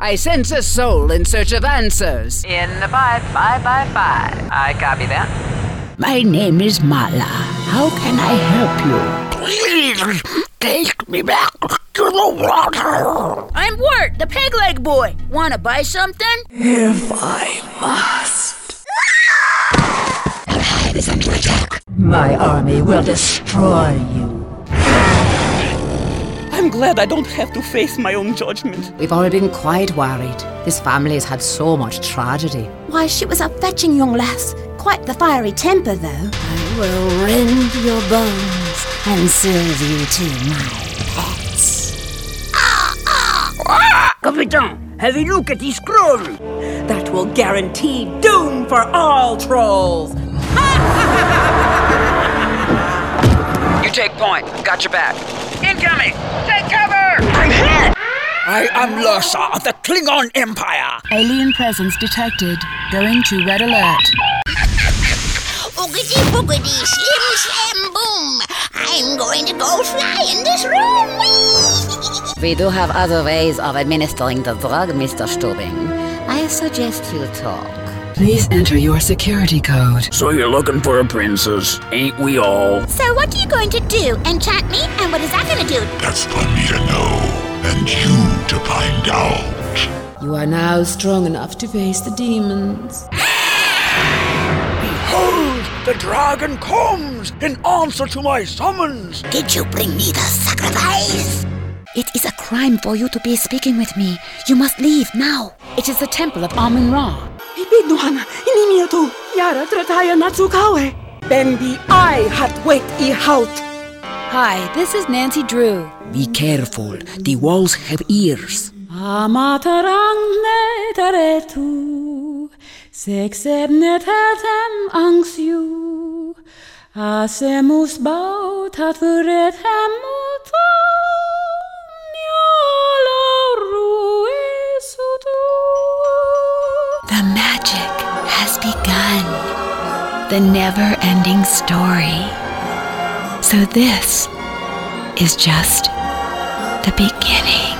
I sense a soul in search of answers. In the 5555. I copy that. My name is Mala. How can I help you? Please take me back to the water. I'm Wirt, the peg leg boy. Wanna buy something? If I must. Your hive is under attack. My army will destroy you. I'm glad I don't have to face my own judgment. We've all been quite worried. This family has had so much tragedy. Why, she was a fetching young lass. Quite the fiery temper, though. I will rend your bones and serve you to my pets. Capitan, have a look at the scroll. That will guarantee doom for all trolls. You take point. Got your back. Incoming! Take cover! I'm hit! I am Lursa of the Klingon Empire. Alien presence detected. Going to red alert. Oogity boogity, slim slam boom. I'm going to go fly in this room. We do have other ways of administering the drug, Mr. Stubing. I suggest you talk. Please enter your security code. So you're looking for a princess, ain't we all? So what are you going to do? Enchant me? And what is that going to do? That's for me to know, and you to find out. You are now strong enough to face the demons. Behold, the dragon comes in answer to my summons. Did you bring me the sacrifice? It is a crime for you to be speaking with me. You must leave now. It is the temple of Amun-Ra. Ibinuhan, inimiyato, yara trataya natsukawe. Bendi I hat wait I halt. Hi, this is Nancy Drew. Be careful, the walls have ears. Amatarang netaretu, sexebnetetem angsiu, asemus bautafuretem The magic has begun. The never-ending story. So this is just the beginning.